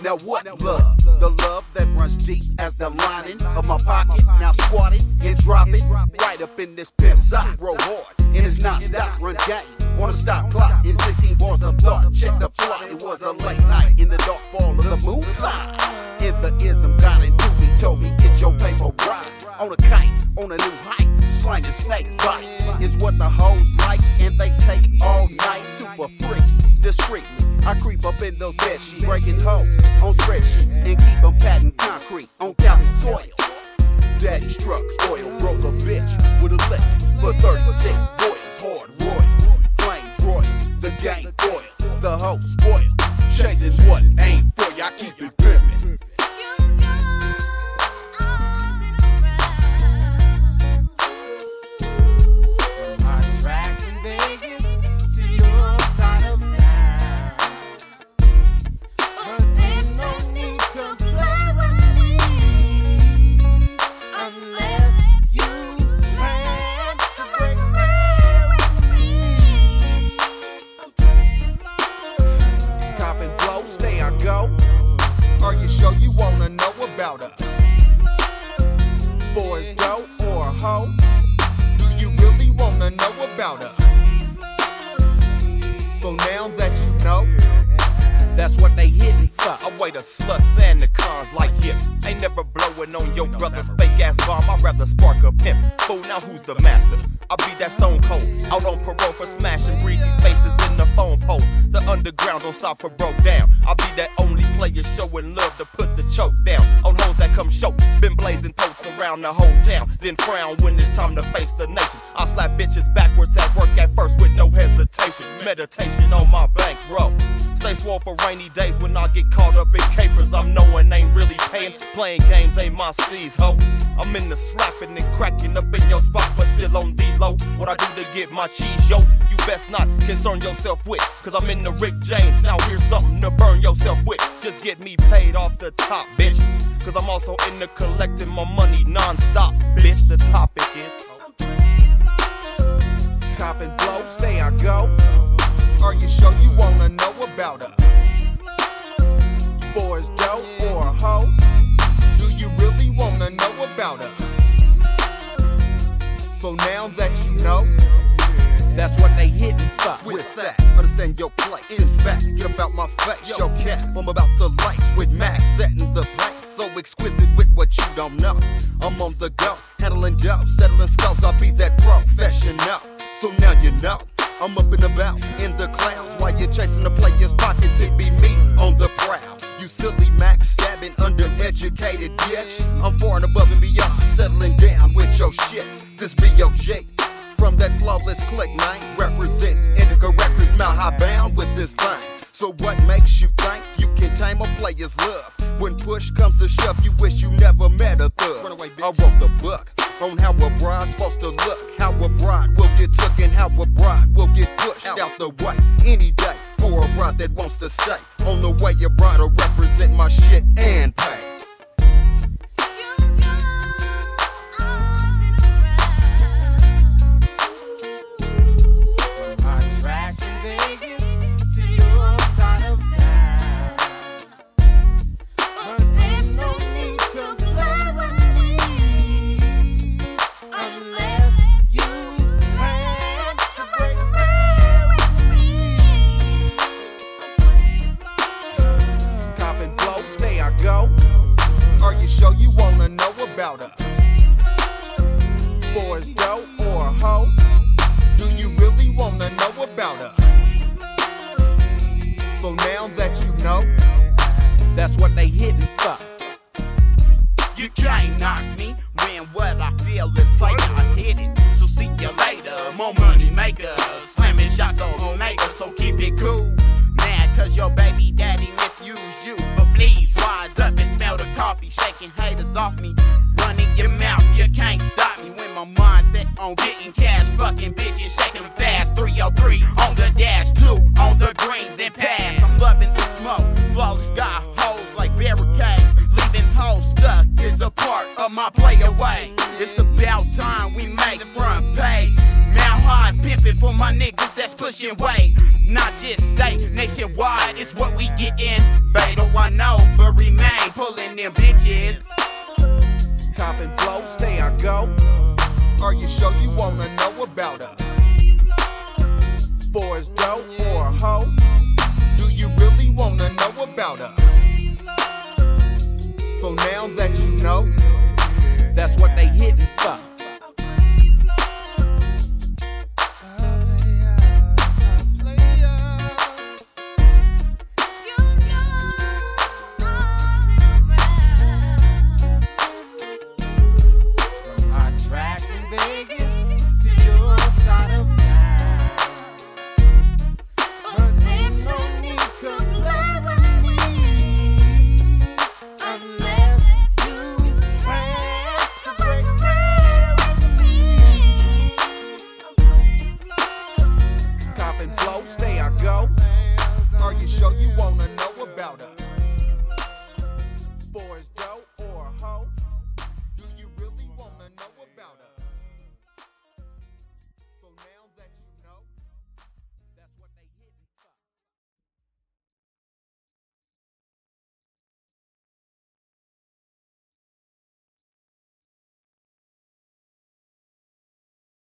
Now what love? The love that runs deep as the lining of my pocket. Now squat it and drop it right up in this pimp sock. Roll hard and it's non-stop. Run game on a stop clock. In 16 bars of thought, check the plot. It was a late night in the dark fall of the moonlight. In the ism, got into me, told me get your paper right. On a kite, on a new height, slime and snake bite is what the hoes like, and they take all night. Super freaky, discreetly, I creep up in those bed sheets, breaking hoes on spreadsheets and keep them patting concrete on Cali soil. Daddy struck oil, broke a bitch with a lick for 36 boils, hard royal, flame royal, the game oil, the hoe spoil, chasing what ain't for ya, I keep it pimpin'. Are you sure you wanna know about her? For his dough or a hoe? Do you really wanna know about her? So now that you know, that's what they hittin' for. I weigh the sluts and the cons like yeah. Ain't never blowin' on your brother's fake ass bomb. I'd rather spark a pimp. Fool, now who's the master? I be that stone cold, out on parole for smashing breezy's faces in the phone pole. The underground don't stop for broke down. I be that only player showing love to put the choke down on hoes that come show. Been blazing totes around the whole town, then frown when it's time to face the nation. I slap bitches backwards at work at first with no hesitation. Meditation on my bankroll. Stay swole for rainy days when I get caught up in capers. I'm knowing ain't really paying. Playing games ain't my steez, ho. I'm in the slapping and cracking up in your spot, but still on D-low. What I do to get my cheese, yo, you best not concern yourself with. Cause I'm in the Rick James, now here's something to burn yourself with. Just get me paid off the top, bitch. Cause I'm also into collecting my money non-stop, bitch. The topic is cop and blow, stay I go. Are you sure you wanna know about her? For his dough or a hoe? Do you really wanna know about her? So now that you know, that's what they hittin' for. With that, understand your place. In fact, get about my face. Yo, cap, I'm about to lace with Max, setting the pace. So exquisite with what you don't know. I'm on the go, handling dough, settling skulls. I'll be that professional. So now you know, I'm up and about in the clouds while you're chasing the player's pockets. It be me on the prowl. You silly Max stabbing undereducated bitch. I'm far and above and beyond, settling down with your shit. This be your J. From that flawless click, man. Represent Indica Records, Mount High bound with this thing. So what makes you think you can tame a player's love? When push comes to shove, you wish you never met a thug. Run away, bitch. I wrote the book on how a bride's supposed to look, how a bride will get took, and how a bride will get pushed out the way any day for a bride that wants to stay. On the way, your bride will represent my shit and pay. Go. Are you sure you wanna know about her? For his dough or a hoe? Do you really wanna know about her? So now that you know, that's what they hittin' for. You can't knock me when what I feel is play. I hit it, so see you later. More money maker, slamming shots on maker, so keep it cool. Mad cause your baby daddy misused you, but please rise up and smell the coffee, shaking haters off me. Running your mouth, you can't stop me when my mind set on getting cash, fucking bitches shaking them fast. 303 on the dash, 2 on the greens, then pass. I'm loving the smoke, flawless got hoes like barricades, leaving hoes stuck is a part of my play away. It's about time we make the front page. Mount High pimpin' for my niggas that's pushing weight. Not just state, nationwide is what we gettin'. Fatal, I know, but remain pulling them bitches. Cop and blow, stay on go. Are you sure you wanna know about her? For his dope or a hoe. Do you really wanna know about her? So now that you know, that's what they hitting for. Stay on go. Are you sure you wanna know about her?